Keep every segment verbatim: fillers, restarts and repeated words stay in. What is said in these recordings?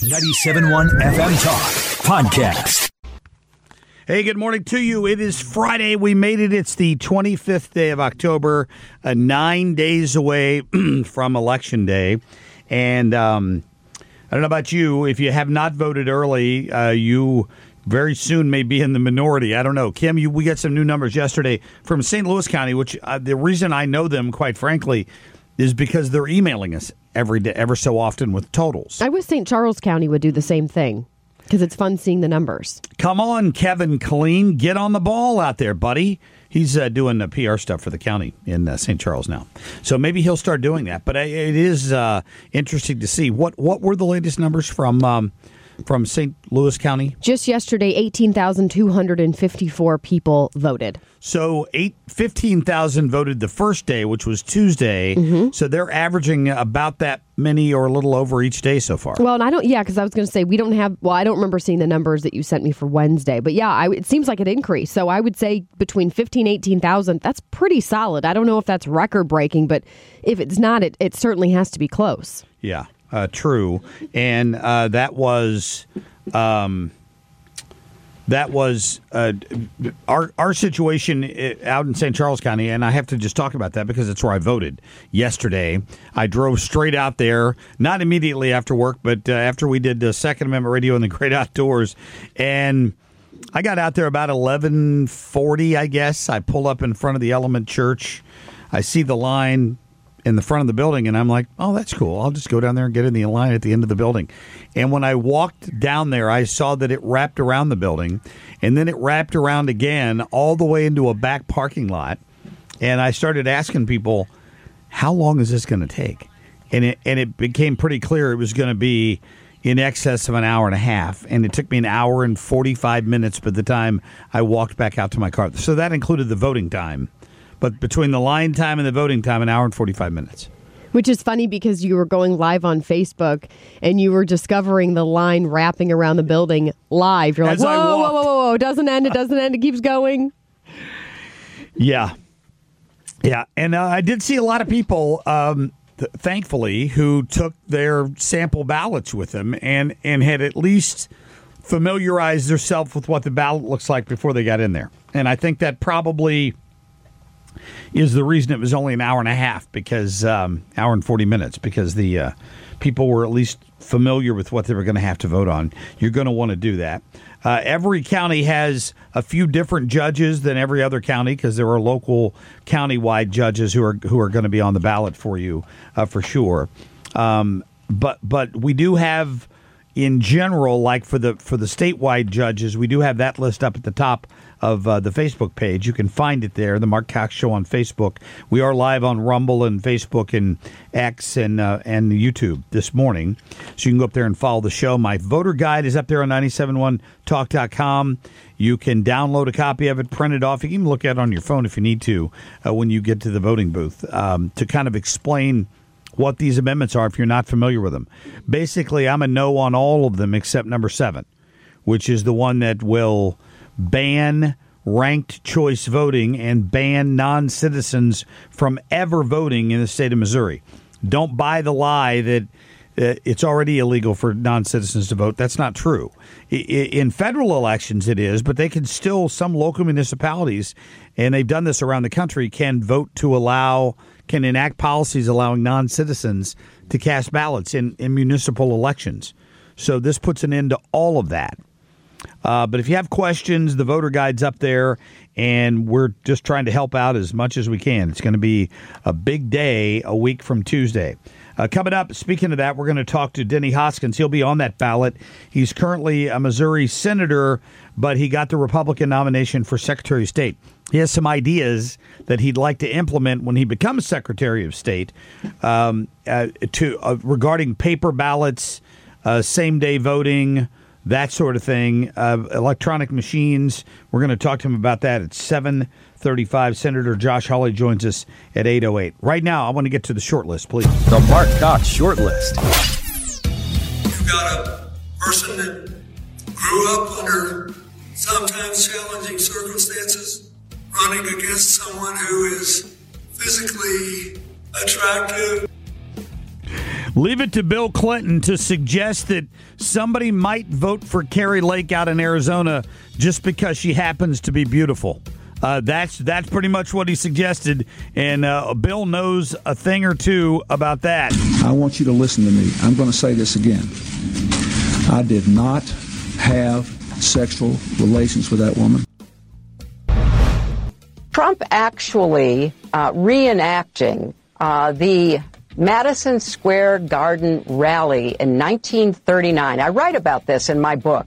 ninety-seven point one F M Talk Podcast. Hey, good morning to you. It is Friday. We made it. It's the twenty-fifth day of October, uh, nine days away from Election Day. And um, I don't know about you. If you have not voted early, uh, you very soon may be in the minority. I don't know. Kim, you, we got some new numbers yesterday from Saint Louis County, which uh, the reason I know them, quite frankly, is because they're emailing us every day, ever so often with totals. I wish Saint Charles County would do the same thing because it's fun seeing the numbers. Come on, Kevin Killeen, get on the ball out there, buddy. He's uh, doing the P R stuff for the county in uh, Saint Charles now. So maybe he'll start doing that. But it is uh, interesting to see. What what were the latest numbers from um, from Saint Louis County? Just yesterday, eighteen thousand two hundred fifty-four people voted. So eight, fifteen thousand voted the first day, which was Tuesday. Mm-hmm. So they're averaging about that many or a little over each day so far. Well, and I don't, yeah, because I was going to say we don't have, well, I don't remember seeing the numbers that you sent me for Wednesday. But yeah, I, it seems like it increased. So I would say between fifteen, eighteen thousand, that's pretty solid. I don't know if that's record breaking, but if it's not, it, it certainly has to be close. Yeah, uh, true. And uh, that was... Um, That was uh, our our situation out in Saint Charles County, and I have to just talk about that because it's where I voted yesterday. I drove straight out there, not immediately after work, but uh, after we did the Second Amendment Radio and the Great Outdoors, and I got out there about eleven forty, I guess. I pull up in front of the Element Church. I see the line in the front of the building, and I'm like, oh, that's cool. I'll just go down there and get in the line at the end of the building. And when I walked down there, I saw that it wrapped around the building, and then it wrapped around again all the way into a back parking lot. And I started asking people, how long is this going to take? And it, and it became pretty clear it was going to be in excess of an hour and a half. And it took me an hour and forty-five minutes by the time I walked back out to my car. So that included the voting time. But between the line time and the voting time, an hour and forty-five minutes. Which is funny because you were going live on Facebook and you were discovering the line wrapping around the building live. You're like, whoa, whoa, whoa, whoa, whoa, it doesn't end, it doesn't end, it keeps going. Yeah. Yeah. And uh, I did see a lot of people, um, th- thankfully, who took their sample ballots with them and, and had at least familiarized themselves with what the ballot looks like before they got in there. And I think that probably is the reason it was only an hour and a half, because um, hour and forty minutes, because the uh, people were at least familiar with what they were going to have to vote on. You're going to want to do that. Uh, every county has a few different judges than every other county, because there are local county-wide judges who are who are going to be on the ballot for you uh, for sure. Um, but but we do have, in general, like for the for the statewide judges, we do have that list up at the top of uh, the Facebook page. You can find it there, the Mark Cox Show on Facebook. We are live on Rumble and Facebook and X and uh, and YouTube this morning, so you can go up there and follow the show. My voter guide is up there on nine seven one talk dot com. You can download a copy of it, print it off. You can even look at it on your phone if you need to uh, when you get to the voting booth um, to kind of explain what these amendments are if you're not familiar with them. Basically, I'm a no on all of them except number seven, which is the one that will ban ranked choice voting and ban non-citizens from ever voting in the state of Missouri. Don't buy the lie that uh, it's already illegal for non-citizens to vote. That's not true. I, in federal elections it is, but they can still, some local municipalities, and they've done this around the country, can vote to allow, can enact policies allowing non-citizens to cast ballots in, in municipal elections. So this puts an end to all of that. Uh, but if you have questions, the voter guide's up there, and we're just trying to help out as much as we can. It's going to be a big day a week from Tuesday. Uh, coming up, speaking of that, we're going to talk to Denny Hoskins. He'll be on that ballot. He's currently a Missouri senator, but he got the Republican nomination for Secretary of State. He has some ideas that he'd like to implement when he becomes Secretary of State um, uh, to uh, regarding paper ballots, uh, same-day voting, that sort of thing, uh, electronic machines. We're going to talk to him about that at seven thirty-five. Senator Josh Hawley joins us at eight oh eight. Right now, I want to get to the short list, please. The Mark Cox short list. You've got a person that grew up under sometimes challenging circumstances, running against someone who is physically attractive. Leave it to Bill Clinton to suggest that somebody might vote for Kari Lake out in Arizona just because she happens to be beautiful. Uh, that's that's pretty much what he suggested, and uh, Bill knows a thing or two about that. I want you to listen to me. I'm going to say this again. I did not have sexual relations with that woman. Trump actually uh, reenacting uh, the Madison Square Garden rally in nineteen thirty-nine. I write about this in my book.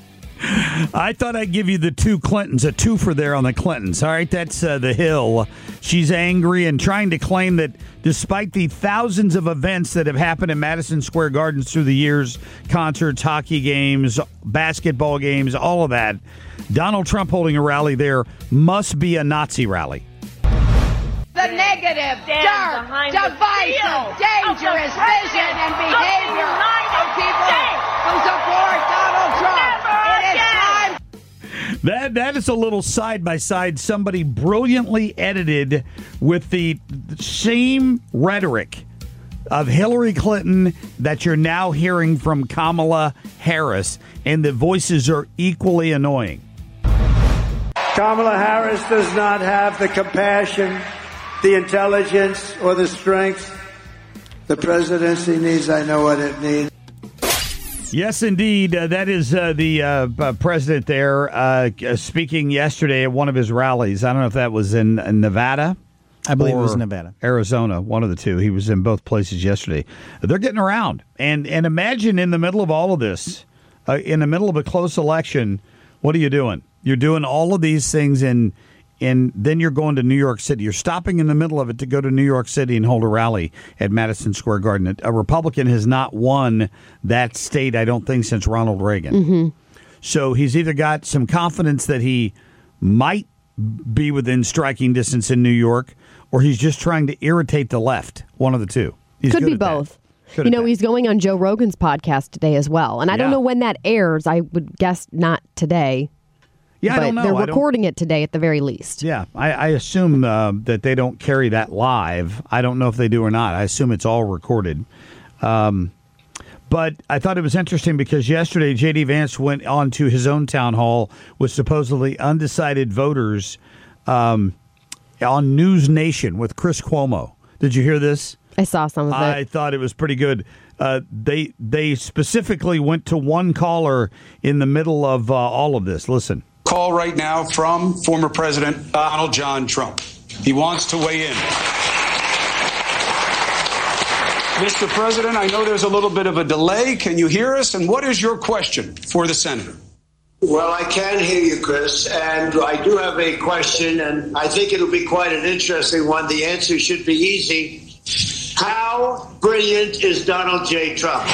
I thought I'd give you the two Clintons, a twofer there on the Clintons. All right, that's uh, the Hill. She's angry and trying to claim that despite the thousands of events that have happened in Madison Square Gardens through the years, concerts, hockey games, basketball games, all of that, Donald Trump holding a rally there must be a Nazi rally. The negative, dark, divisive, dangerous vision and behavior of people who support Donald Trump. It is time. That that is a little side by side. Somebody brilliantly edited with the same rhetoric of Hillary Clinton that you're now hearing from Kamala Harris, and the voices are equally annoying. Kamala Harris does not have the compassion, the intelligence, or the strength the presidency needs. I know what it needs. Yes, indeed. Uh, that is uh, the uh, uh, president there uh, speaking yesterday at one of his rallies. I don't know if that was in, in Nevada. I believe or it was Nevada. Arizona, one of the two. He was in both places yesterday. They're getting around. And, and imagine in the middle of all of this, uh, in the middle of a close election, what are you doing? You're doing all of these things, and and then you're going to New York City. You're stopping in the middle of it to go to New York City and hold a rally at Madison Square Garden. A Republican has not won that state, I don't think, since Ronald Reagan. Mm-hmm. So he's either got some confidence that he might be within striking distance in New York, or he's just trying to irritate the left. One of the two. He's Could good be at that. both. Good you at know, that. he's going on Joe Rogan's podcast today as well. And I don't Yeah. know when that airs. I would guess not today. Yeah, but I don't know. they're I don't- recording it today at the very least. Yeah, I, I assume uh, that they don't carry that live. I don't know if they do or not. I assume it's all recorded. Um, but I thought it was interesting because yesterday J D. Vance went on to his own town hall with supposedly undecided voters um, on News Nation with Chris Cuomo. Did you hear this? I saw some of it. I thought it was pretty good. Uh, they they specifically went to one caller in the middle of uh, all of this. Listen. Call right now from former President Donald John Trump. He wants to weigh in. Mister President, I know there's a little bit of a delay. Can you hear us? And what is your question for the senator? Well, I can hear you, Chris, and I do have a question, and I think it'll be quite an interesting one. The answer should be easy. How brilliant is Donald J. Trump?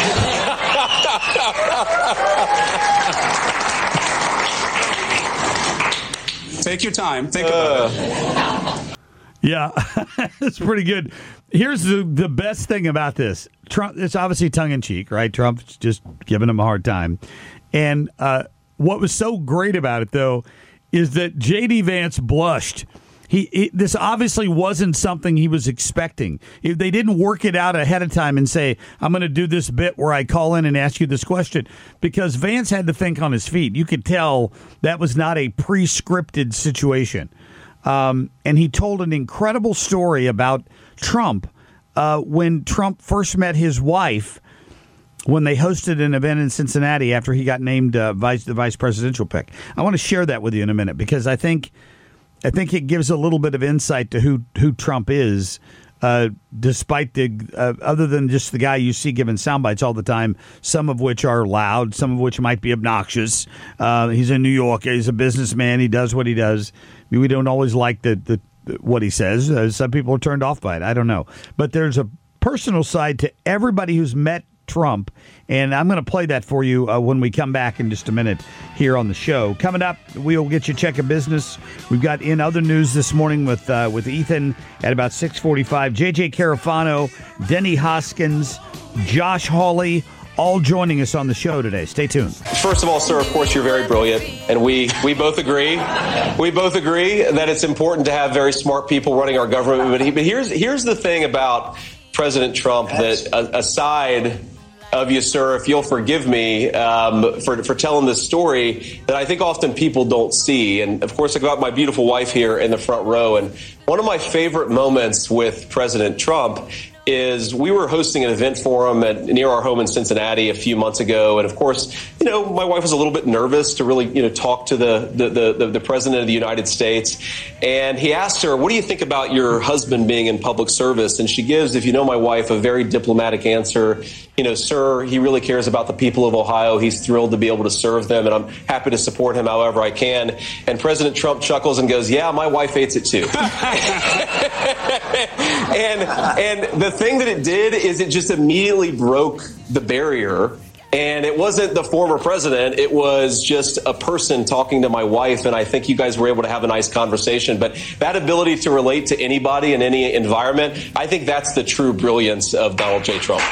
Take your time. Think about it. Yeah, it's pretty good. Here's the, the best thing about this. Trump, it's obviously tongue-in-cheek, right? Trump's just giving him a hard time. And uh, what was so great about it, though, is that J D. Vance blushed. He, it, this obviously wasn't something he was expecting. If they didn't work it out ahead of time and say, I'm going to do this bit where I call in and ask you this question, because Vance had to think on his feet. You could tell that was not a pre-scripted situation. Um, and he told an incredible story about Trump uh, when Trump first met his wife when they hosted an event in Cincinnati after he got named uh, vice the vice presidential pick. I want to share that with you in a minute because I think I think it gives a little bit of insight to who who Trump is, uh, despite the uh, other than just the guy you see giving sound bites all the time, some of which are loud, some of which might be obnoxious. Uh, he's in New York. He's a businessman. He does what he does. We don't always like the, the, the what he says. Uh, some people are turned off by it. I don't know. But there's a personal side to everybody who's met Trump, and I'm going to play that for you uh, when we come back in just a minute here on the show. Coming up, we'll get you a check of business. We've got in other news this morning with uh, with Ethan at about six forty-five. J J Carafano, Denny Hoskins, Josh Hawley, all joining us on the show today. Stay tuned. First of all, sir, of course, you're very brilliant, and we, we both agree. We both agree that it's important to have very smart people running our government. But, he, but here's here's the thing about President Trump that uh, aside of you, sir, if you'll forgive me um, for for telling this story that I think often people don't see. And of course, I got my beautiful wife here in the front row. And one of my favorite moments with President Trump is we were hosting an event for him at, near our home in Cincinnati a few months ago. And of course, you know, my wife was a little bit nervous to really, you know, talk to the, the, the, the president of the United States. And he asked her, what do you think about your husband being in public service? And she gives, if you know my wife, a very diplomatic answer. You know, sir, he really cares about the people of Ohio. He's thrilled to be able to serve them, and I'm happy to support him however I can. And President Trump chuckles and goes, yeah, my wife hates it too. and and the thing that it did is it just immediately broke the barrier. And it wasn't the former president. It was just a person talking to my wife. And I think you guys were able to have a nice conversation. But that ability to relate to anybody in any environment, I think that's the true brilliance of Donald J. Trump.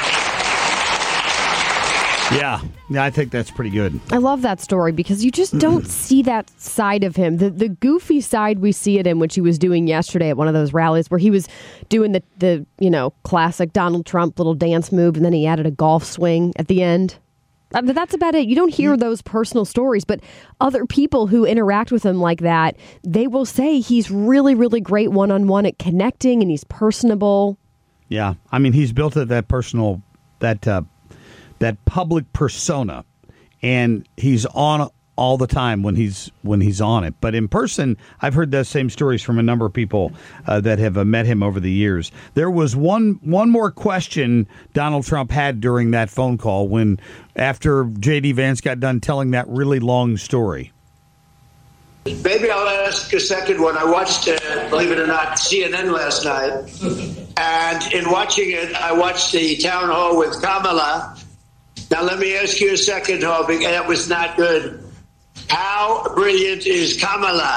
Yeah, yeah, I think that's pretty good. I love that story because you just don't see that side of him. The the goofy side we see it in, which he was doing yesterday at one of those rallies where he was doing the, the you know, classic Donald Trump little dance move, and then he added a golf swing at the end. But that's about it. You don't hear those personal stories, but other people who interact with him like that, they will say he's really, really great one-on-one at connecting, and he's personable. Yeah, I mean, he's built that personal, that uh, that public persona, and he's on all the time when he's when he's on it. But in person, I've heard those same stories from a number of people uh, that have uh, met him over the years. There was one one more question Donald Trump had during that phone call when after J D. Vance got done telling that really long story. Maybe I'll ask a second one. I watched, uh, believe it or not, C N N last night. And in watching it, I watched the town hall with Kamala. Now, let me ask you a second, Hall, because that was not good. How brilliant is Kamala?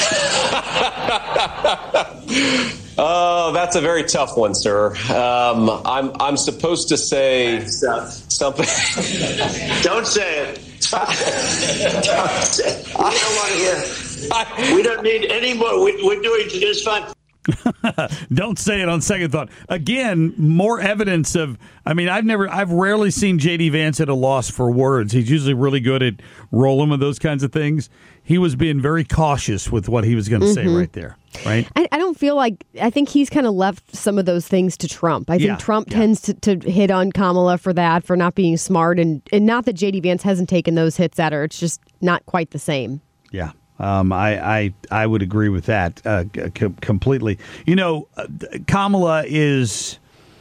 Oh, that's a very tough one, sir. Um, I'm I'm supposed to say something. Don't say it. Don't say it. We don't want to hear. We don't need any more. We, we're doing just fine. Don't say it on second thought. Again, more evidence of, I mean, I've never, I've rarely seen J D. Vance at a loss for words. He's usually really good at rolling with those kinds of things. He was being very cautious with what he was going to Mm-hmm. say right there, right? I, I don't feel like, I think he's kind of left some of those things to Trump. I think Yeah, Trump yeah. tends to, to hit on Kamala for that, for not being smart, and, and not that J D. Vance hasn't taken those hits at her. It's just not quite the same. Yeah. Um, I, I I would agree with that uh, c- completely. You know, uh, Kamala is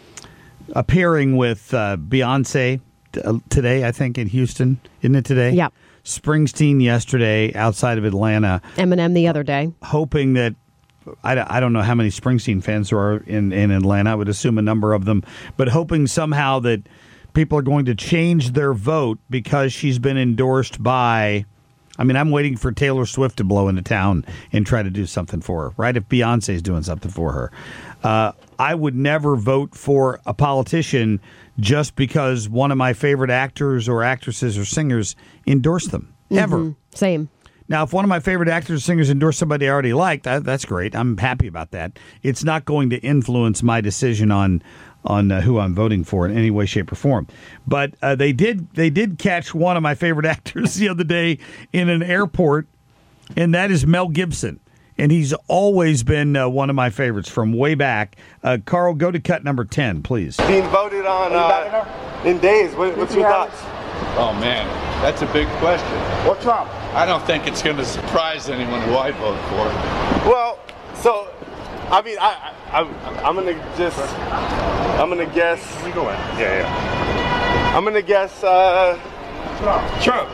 appearing with uh, Beyonce t- uh, today, I think, in Houston. Isn't it today? Yep. Springsteen yesterday outside of Atlanta. Eminem the other day. Hoping that, I, I don't know how many Springsteen fans there are in, in Atlanta. I would assume a number of them. But hoping somehow that people are going to change their vote because she's been endorsed by... I mean, I'm waiting for Taylor Swift to blow into town and try to do something for her, right? If Beyonce's doing something for her. Uh, I would never vote for a politician just because one of my favorite actors or actresses or singers endorsed them, ever. Mm-hmm. Same. Now, if one of my favorite actors or singers endorse somebody I already like, that, that's great. I'm happy about that. It's not going to influence my decision on on uh, who I'm voting for in any way, shape, or form. But uh, they did they did catch one of my favorite actors the other day in an airport, and that is Mel Gibson. And he's always been uh, one of my favorites from way back. Uh, Carl, go to cut number ten, please. Being voted on uh, in days. What, what's your thoughts? Oh, man, that's a big question. What's Trump? I don't think it's going to surprise anyone who I vote for. Well, so, I mean, I, I, I'm going to just, I'm going to guess. Let me go in. Yeah, yeah. I'm going to guess uh, Trump. Trump.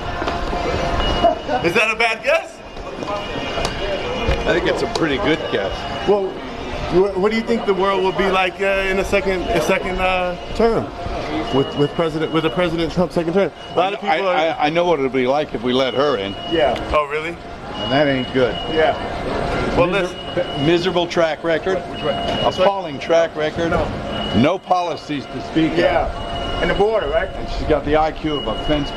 Is that a bad guess? I think it's a pretty good guess. Well, what do you think the world will be like uh, in a second, a second uh, term with with President with a President Trump second term? A lot of people I, are. I, I know what it'll be like if we let her in. Yeah. Oh, really? And that ain't good. Yeah. Well, Miser- miserable track record. Appalling track record. No policies to speak of. Yeah. And the border, right? And she's got the I Q of a fence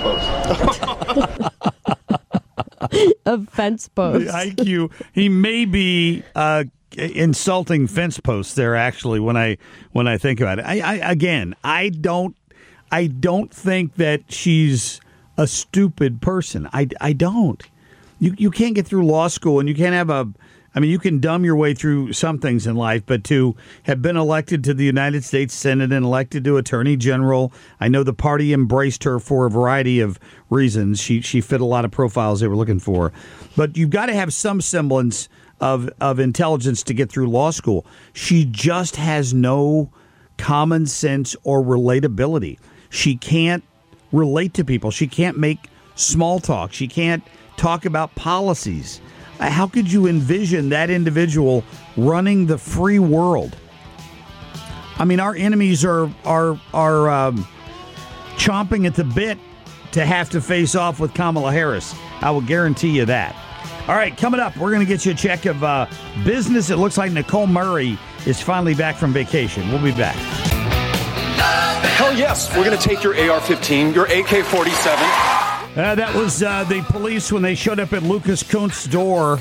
post. A fence post. The I Q. He may be uh, insulting fence posts there. Actually, when I when I think about it, I, I again, I don't, I don't think that she's a stupid person. I, I don't. You you can't get through law school, and you can't have a. I mean, you can dumb your way through some things in life, but to have been elected to the United States Senate and elected to Attorney General, I know the party embraced her for a variety of reasons. She she fit a lot of profiles they were looking for. But you've got to have some semblance of, of intelligence to get through law school. She just has no common sense or relatability. She can't relate to people. She can't make small talk. She can't talk about policies. How could you envision that individual running the free world? I mean, our enemies are are are um, chomping at the bit to have to face off with Kamala Harris. I will guarantee you that. All right, coming up, we're going to get you a check of uh, business. It looks like Nicole Murray is finally back from vacation. We'll be back. Hell yes, we're going to take your A R fifteen, your A K forty-seven. Uh, that was uh, the police when they showed up at Lucas Kuntz's door.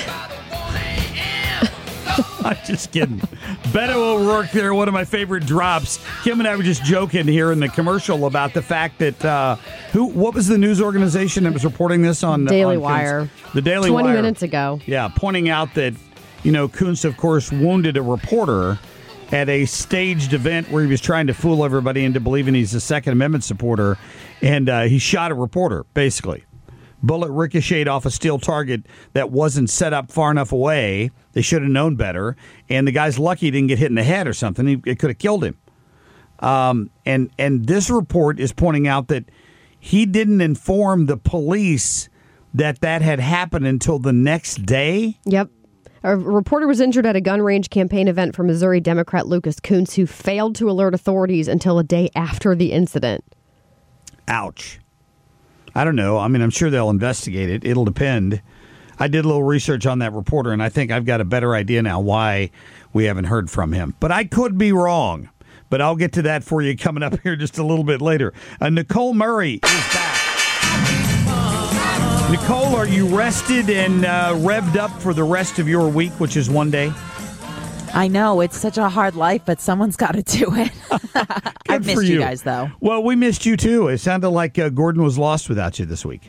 I'm just kidding. Beto O'Rourke there, one of my favorite drops. Kim and I were just joking here in the commercial about the fact that, uh, who? what was the news organization that was reporting this on? Daily on Wire. Kuntz? The Daily twenty Wire. twenty minutes ago. Yeah, pointing out that, you know, Kuntz, of course, wounded a reporter at a staged event where he was trying to fool everybody into believing he's a Second Amendment supporter, and uh, he shot a reporter, basically. Bullet ricocheted off a steel target that wasn't set up far enough away. They should have known better, and the guy's lucky he didn't get hit in the head or something. He, it could have killed him. Um, and, and this report is pointing out that he didn't inform the police that that had happened until the next day. Yep. A reporter was injured at a gun range campaign event for Missouri Democrat Lucas Kuntz, who failed to alert authorities until a day after the incident. Ouch. I don't know. I mean, I'm sure they'll investigate it. It'll depend. I did a little research on that reporter, and I think I've got a better idea now why we haven't heard from him. But I could be wrong. But I'll get to that for you coming up here just a little bit later. Uh, Nicole Murray is back. Nicole, are you rested and uh, revved up for the rest of your week, which is one day? I know. It's such a hard life, but someone's got to do it. I've missed you. you guys, though. Well, we missed you, too. It sounded like uh, Gordon was lost without you this week.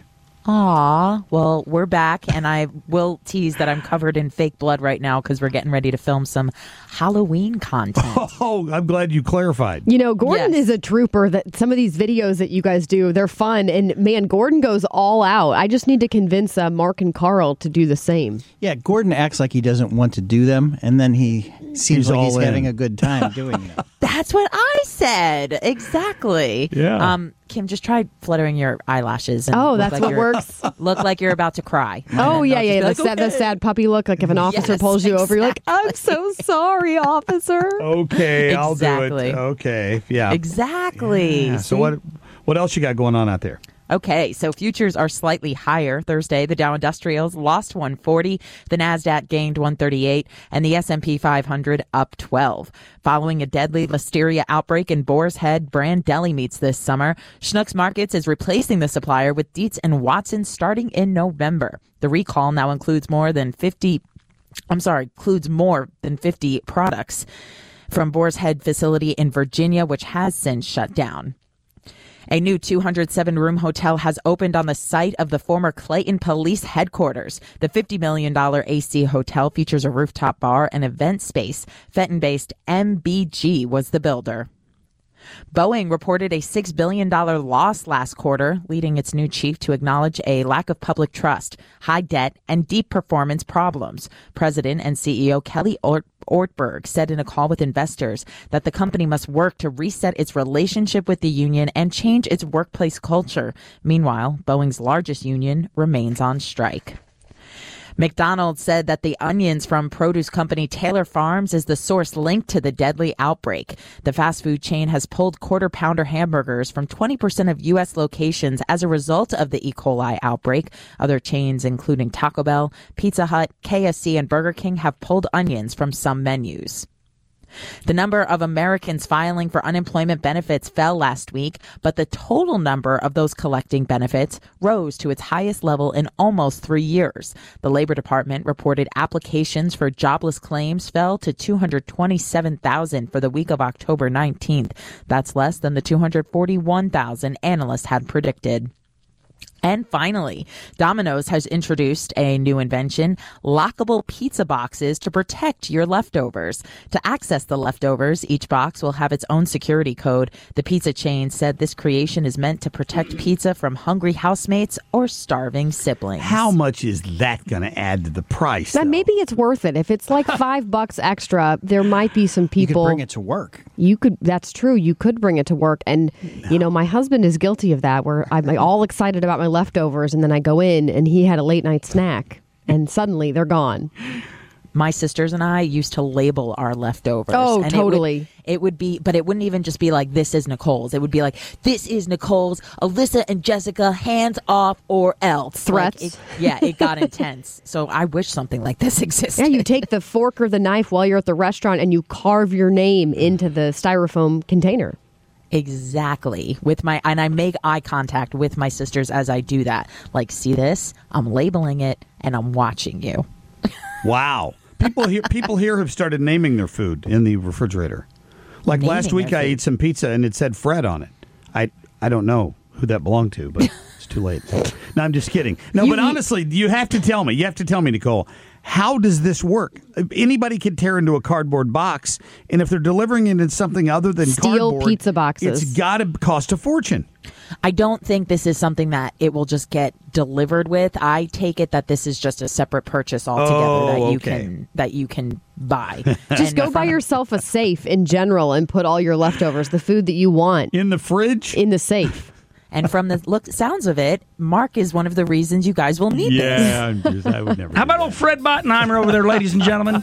Aw. Well, we're back, and I will tease that I'm covered in fake blood right now because we're getting ready to film some Halloween content. Oh, I'm glad you clarified. You know, Gordon Yes. is a trooper. That some of these videos that you guys do, they're fun. And, man, Gordon goes all out. I just need to convince uh, Mark and Carl to do the same. Yeah, Gordon acts like he doesn't want to do them, and then he seems He's like he's all in. having a good time doing it. That's what I said. Exactly. Yeah. Um, Kim, just try fluttering your eyelashes. And Oh, look that's like what you're- works. Look like you're about to cry. Oh, And yeah, they'll yeah. just The, be sad, like, the sad puppy look, like if an officer Yes, pulls you over, you're like, I'm so sorry, officer. Okay, I'll do Exactly. it. Okay, yeah. Exactly. Yeah, So See? what what else you got going on out there? Okay, so futures are slightly higher Thursday. The Dow Industrials lost one forty, the Nasdaq gained one thirty-eight, and the S and P five hundred up twelve. Following a deadly listeria outbreak in Boar's Head brand deli meats this summer, Schnucks Markets is replacing the supplier with Dietz and Watson starting in November. The recall now includes more than fifty I'm sorry, includes more than fifty products from Boar's Head facility in Virginia, which has since shut down. A new two hundred seven room hotel has opened on the site of the former Clayton Police Headquarters. The fifty million dollars A C hotel features a rooftop bar and event space. Fenton-based M B G was the builder. Boeing reported a six billion dollars loss last quarter, leading its new chief to acknowledge a lack of public trust, high debt, and deep performance problems. President and C E O Kelly Ort- Ortberg said in a call with investors that the company must work to reset its relationship with the union and change its workplace culture. Meanwhile, Boeing's largest union remains on strike. McDonald's said that the onions from produce company Taylor Farms is the source linked to the deadly outbreak. The fast food chain has pulled quarter pounder hamburgers from twenty percent of U S locations as a result of the E. coli outbreak. Other chains, including Taco Bell, Pizza Hut, K F C, and Burger King, have pulled onions from some menus. The number of Americans filing for unemployment benefits fell last week, but the total number of those collecting benefits rose to its highest level in almost three years. The Labor Department reported applications for jobless claims fell to two hundred twenty-seven thousand for the week of October nineteenth. That's less than the two hundred forty-one thousand analysts had predicted. And finally, Domino's has introduced a new invention, lockable pizza boxes to protect your leftovers. To access the leftovers, each box will have its own security code. The pizza chain said this creation is meant to protect pizza from hungry housemates or starving siblings. How much is that going to add to the price? Now, maybe it's worth it. If it's like five bucks extra, there might be some people. You could bring it to work. You could. That's true. You could bring it to work. And, no. you know, my husband is guilty of that, where I'm all excited about my leftovers, and then I go in and he had a late night snack and suddenly they're gone. My sisters and I used to label our leftovers. Oh, and totally. It would, it would be, but it wouldn't even just be like, this is Nicole's. It would be like, this is Nicole's, Alyssa and Jessica, hands off or else. Threats. Like it, yeah, it got intense. So I wish something like this existed. Yeah, you take the fork or the knife while you're at the restaurant and you carve your name into the styrofoam container. Exactly. With my and I make eye contact with my sisters as I do that. Like, see this? I'm labeling it and I'm watching you. Wow. People here people here have started naming their food in the refrigerator. Like Naming last week their I food. ate some pizza and it said Fred on it. I I don't know who that belonged to, but it's too late. No, I'm just kidding. No, You- but honestly, you have to tell me. You have to tell me, Nicole. How does this work? Anybody can tear into a cardboard box, and if they're delivering it in something other than Steel cardboard, pizza boxes. it's got to cost a fortune. I don't think this is something that it will just get delivered with. I take it that this is just a separate purchase altogether Oh, that you okay. can that you can buy. Just And go buy from- yourself a safe in general and put all your leftovers, the food that you want, in the fridge, in the safe. And from the look sounds of it, Mark is one of the reasons you guys will need this. Yeah, I'm just, I would never. How about old Fred Bottenheimer over there, ladies and gentlemen?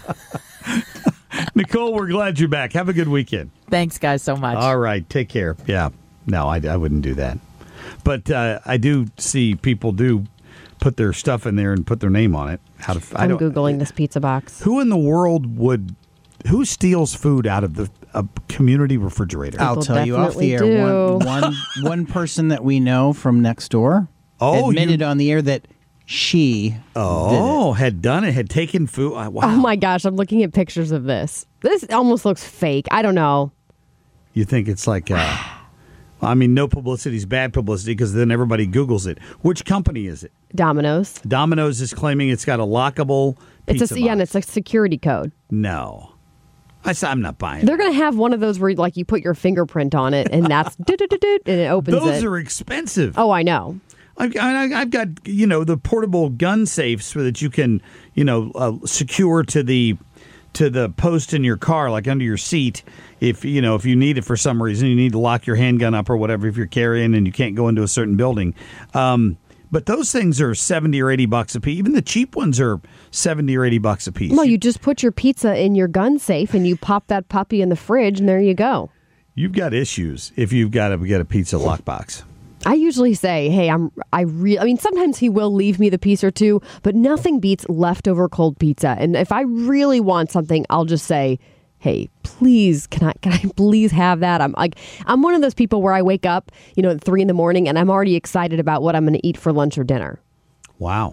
Nicole, we're glad you're back. Have a good weekend. Thanks, guys, so much. All right, take care. Yeah, no, I, I wouldn't do that. But uh, I do see people do put their stuff in there and put their name on it. How to? I I'm don't. Googling this pizza box. Who in the world would? Who steals food out of the a community refrigerator? I'll tell you off the air. definitely One, one, one person that we know from next door Oh, admitted you- on the air that she Oh, had done it, had taken food. Uh, wow. Oh my gosh, I'm looking at pictures of this. This almost looks fake. I don't know. You think it's like, uh, I mean, no publicity is bad publicity because then everybody Googles it. Which company is it? Domino's. Domino's is claiming it's got a lockable It's pizza a yeah, and box. it's a security code. No. I said, I'm not buying They're going to have one of those where like you put your fingerprint on it and that's doot-doot-doot-doot, and it opens Those it. are expensive. Oh, I know. I've, I- I've got, you know, the portable gun safes so that you can, you know, uh, secure to the to the post in your car, like under your seat. If, you know, if you need it for some reason, you need to lock your handgun up or whatever if you're carrying and you can't go into a certain building. Um, but those things are seventy or eighty bucks a piece. Even the cheap ones are seventy or eighty bucks a piece. No, you just put your pizza in your gun safe and you pop that puppy in the fridge and there you go. You've got issues if you've got to get a pizza lockbox. I usually say, hey, I'm, I re- I mean, sometimes he will leave me the piece or two, but nothing beats leftover cold pizza. And if I really want something, I'll just say, hey, please, can I, can I please have that? I'm like, I'm one of those people where I wake up, you know, at three in the morning and I'm already excited about what I'm going to eat for lunch or dinner. Wow.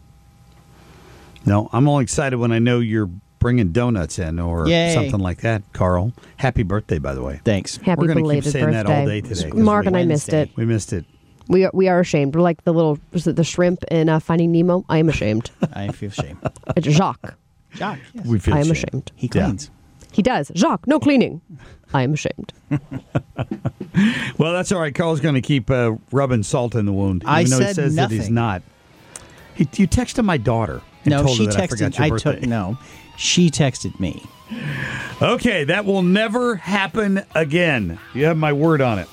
No, I'm only excited when I know you're bringing donuts in or Yay. something like that, Carl. Happy birthday, by the way. Thanks. Happy We're gonna belated keep saying birthday. that all day today. 'cause Mark we- and I missed it. We missed it. We are, we are ashamed. We're like the little, was it the shrimp in uh, Finding Nemo? I am ashamed. I feel shame. It's Jacques. Jacques, yes. We feel I am shame. ashamed. He cleans. He does. Jacques, no cleaning. I am ashamed. Well, that's all right. Carl's going to keep uh, rubbing salt in the wound. I even though he said says that he's nothing. not. He, you texted my daughter and No, told she her that I forgot texted. your I birthday. took no. She texted me. Okay, that will never happen again. You have my word on it.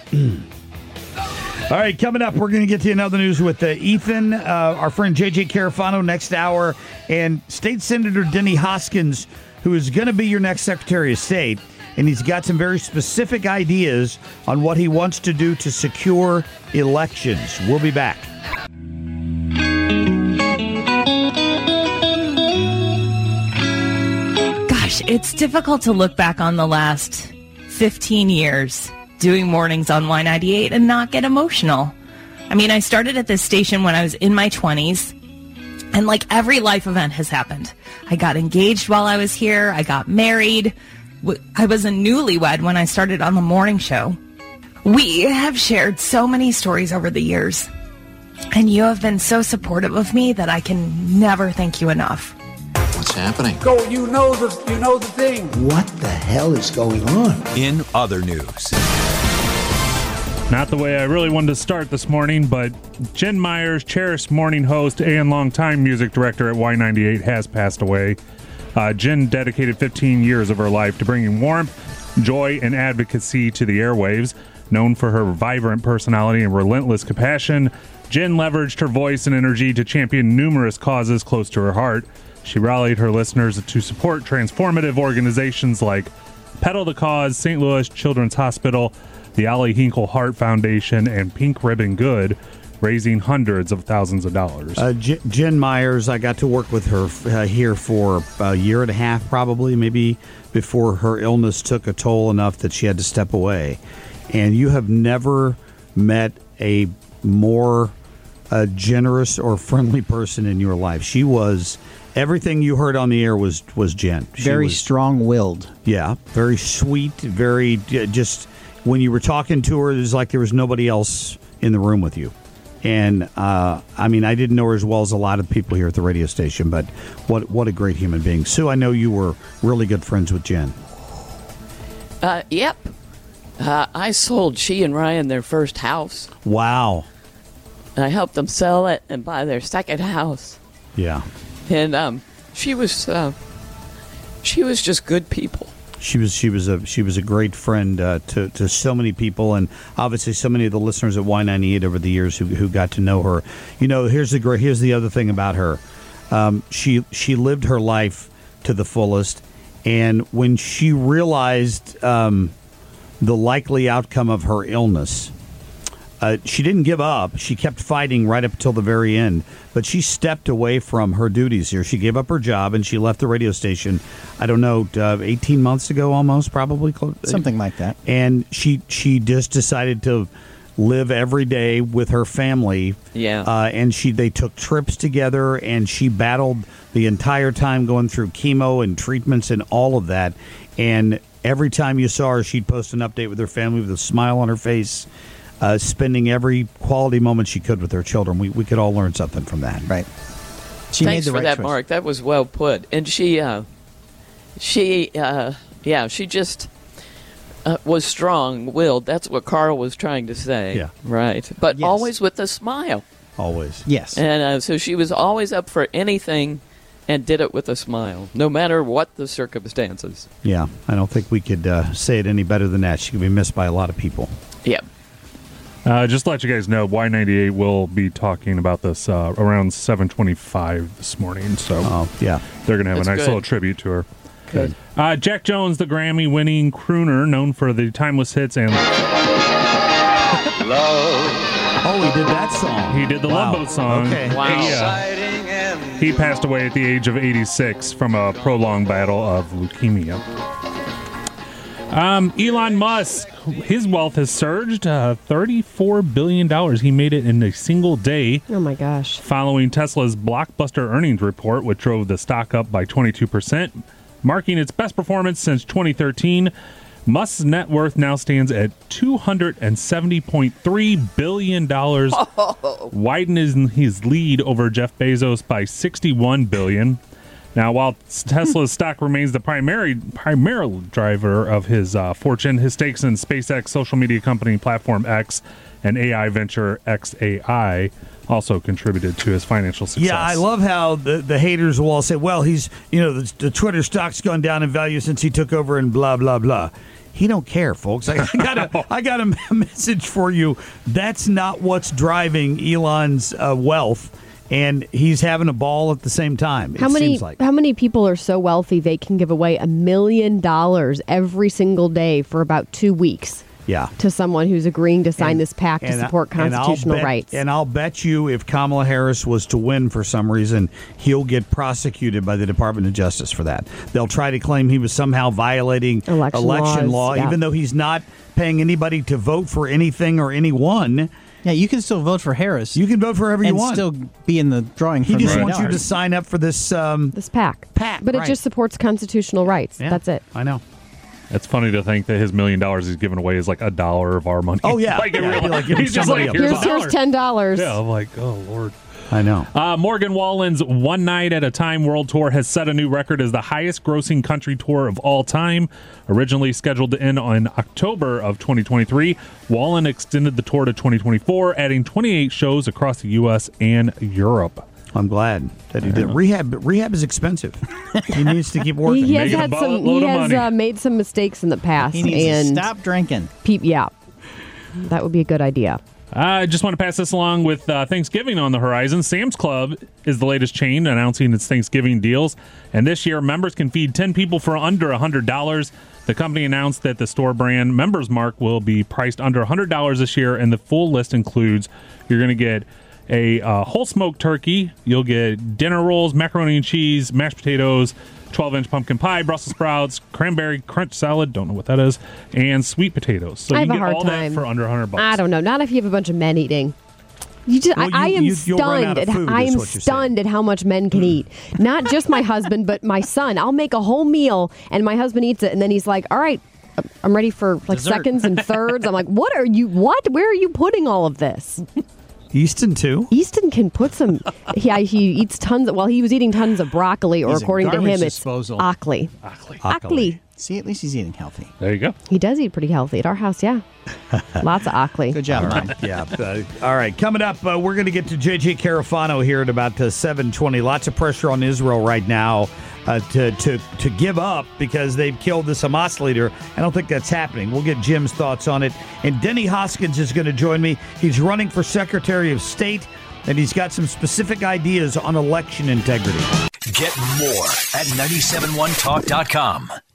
All right, coming up, we're going to get to another news with uh, Ethan, uh, our friend J J Carafano next hour, and State Senator Denny Hoskins, who is going to be your next Secretary of State. And he's got some very specific ideas on what he wants to do to secure elections. We'll be back. Gosh, it it's difficult to look back on the last fifteen years doing mornings on Y ninety-eight and not get emotional. I mean, I started at this station when I was in my twenties, and like every life event has happened. I got engaged while I was here. I got married. I was a newlywed when I started on the morning show. We have shared so many stories over the years, and you have been so supportive of me that I can never thank you enough. What's happening? Go, you know the you know the thing. What the hell is going on? In other news. Not the way I really wanted to start this morning, but Jen Myers, cherished morning host and longtime music director at Y ninety-eight, has passed away. Uh, Jen dedicated fifteen years of her life to bringing warmth, joy, and advocacy to the airwaves. Known for her vibrant personality and relentless compassion, Jen leveraged her voice and energy to champion numerous causes close to her heart. She rallied her listeners to support transformative organizations like Pedal the Cause, Saint Louis Children's Hospital, the Allie Hinkle Heart Foundation, and Pink Ribbon Good, raising hundreds of thousands of dollars. Uh, J- Jen Myers, I got to work with her uh, here for a year and a half, probably, maybe, before her illness took a toll enough that she had to step away. And you have never met a more uh, generous or friendly person in your life. She was... Everything you heard on the air was, was Jen. She very was, strong-willed. Yeah, very sweet, very just... When you were talking to her, it was like there was nobody else in the room with you. And, uh, I mean, I didn't know her as well as a lot of people here at the radio station, but what what a great human being. Sue, I know you were really good friends with Jen. Uh, yep. Uh, I sold she and Ryan their first house. Wow. I helped them sell it and buy their second house. Yeah. And um, she was uh, she was just good people. She was she was a she was a great friend uh, to to so many people, and obviously so many of the listeners at Y ninety-eight over the years who who got to know her. You know, here's the great here's the other thing about her. Um, she she lived her life to the fullest, and when she realized um, the likely outcome of her illness, uh, she didn't give up. She kept fighting right up until the very end. But she stepped away from her duties here. She gave up her job and she left the radio station, I don't know, uh, eighteen months ago almost, probably. Something like that. And she she just decided to live every day with her family. Yeah. Uh, and she they took trips together, and she battled the entire time going through chemo and treatments and all of that. And every time you saw her, she'd post an update with her family with a smile on her face. Uh, spending every quality moment she could with her children. We we could all learn something from that. Right. She Thanks made the for right that, choice. Mark. That was well put. And she, uh, she, uh, yeah, she just uh, was strong-willed. That's what Carl was trying to say. Yeah. Right. But Yes. always with a smile. Always. Yes. And uh, so she was always up for anything and did it with a smile, no matter what the circumstances. Yeah, I don't think we could uh, say it any better than that. She could be missed by a lot of people. Yeah. Uh, just to let you guys know, Y ninety-eight will be talking about this uh, around seven twenty-five this morning. So oh, yeah. they're going to have That's a nice good. little tribute to her. Good. Uh, Jack Jones, the Grammy-winning crooner, known for the timeless hits and... Oh, he did that song. He did the Wow. Love Boat song. Okay. Wow. He, uh, he passed away at the age of eighty-six from a prolonged battle of leukemia. Um, Elon Musk, his wealth has surged uh, thirty-four billion dollars. He made it in a single day. Oh, my gosh. Following Tesla's blockbuster earnings report, which drove the stock up by twenty-two percent, marking its best performance since twenty thirteen. Musk's net worth now stands at two hundred seventy point three billion dollars, Oh. widening his lead over Jeff Bezos by sixty-one billion dollars. Now, while Tesla's stock remains the primary primary driver of his uh, fortune, his stakes in SpaceX, social media company Platform X, and A I venture X A I also contributed to his financial success. Yeah, I love how the, the haters will all say, well, he's, you know, the, the Twitter stock's gone down in value since he took over and blah, blah, blah. He don't care, folks. I, I got a, I got a message for you. That's not what's driving Elon's uh, wealth, and he's having a ball at the same time. It How many seems like. how many people are so wealthy they can give away a million dollars every single day for about two weeks? Yeah. to someone who's agreeing to sign this pact to And I- support and I'll constitutional bet- rights. And I'll bet you if Kamala Harris was to win for some reason, he'll get prosecuted by the Department of Justice for that. They'll try to claim he was somehow violating Election laws, law, yeah. even though he's not paying anybody to vote for anything or anyone. Yeah, you can still vote for Harris. You can vote for whoever you and want. still be in the drawing. He for just the wants you to dollars. sign up for this um, this pact. pact, but right. it just supports constitutional rights. Yeah, That's it. I know. It's funny to think that his million dollars he's giving away is like a dollar of our money. Oh, yeah. like, it Yeah, really- it'd be like giving he's just somebody like, a here's, Here's, a here's dollar. ten dollars. Yeah, I'm like, oh, Lord. I know. Uh, Morgan Wallen's One Night at a Time World Tour has set a new record as the highest grossing country tour of all time. Originally scheduled to end in October of twenty twenty-three, Wallen extended the tour to twenty twenty-four, adding twenty-eight shows across the U S and Europe. I'm glad that he did. Rehab rehab is expensive. He needs to keep working. He has Making a had some. boatload He of has money. uh, made some mistakes in the past, He needs and to stop drinking. Peep, yeah, that would be a good idea. I just want to pass this along with uh, Thanksgiving on the horizon. Sam's Club is the latest chain announcing its Thanksgiving deals. And this year, members can feed ten people for under one hundred dollars. The company announced that the store brand Members Mark will be priced under one hundred dollars this year. And the full list includes you're going to get a uh, whole smoked turkey. You'll get dinner rolls, macaroni and cheese, mashed potatoes, twelve-inch pumpkin pie, Brussels sprouts, cranberry crunch salad, don't know what that is, and sweet potatoes. So I you have can a get hard all time. that for under one hundred bucks. I don't know. Not if you have a bunch of men eating. You just, Well, I, I you- am you- you'll run out stunned. of At, food, I is am what you're stunned at how much men can eat. Not just my husband, but my son. I'll make a whole meal, and my husband eats it, and then he's like, "All right, I'm ready for like Dessert. seconds and thirds." I'm like, "What are you? What? Where are you putting all of this?" Easton too. Easton can put some. Yeah, he eats tons. Of, well, he was eating tons of broccoli, or He's a according to garbage him, it's disposal. Ackley. Ackley. Ackley. See, at least he's eating healthy. There you go. He does eat pretty healthy at our house. Yeah, lots of Ackley. Good job, Mom. Yeah. Uh, all right. Coming up, uh, we're going to get to J J Carafano here at about uh, seven twenty. Lots of pressure on Israel right now uh, to, to, to give up because they've killed this Hamas leader. I don't think that's happening. We'll get Jim's thoughts on it. And Denny Hoskins is going to join me. He's running for Secretary of State, and he's got some specific ideas on election integrity. Get more at nine seven one talk dot com.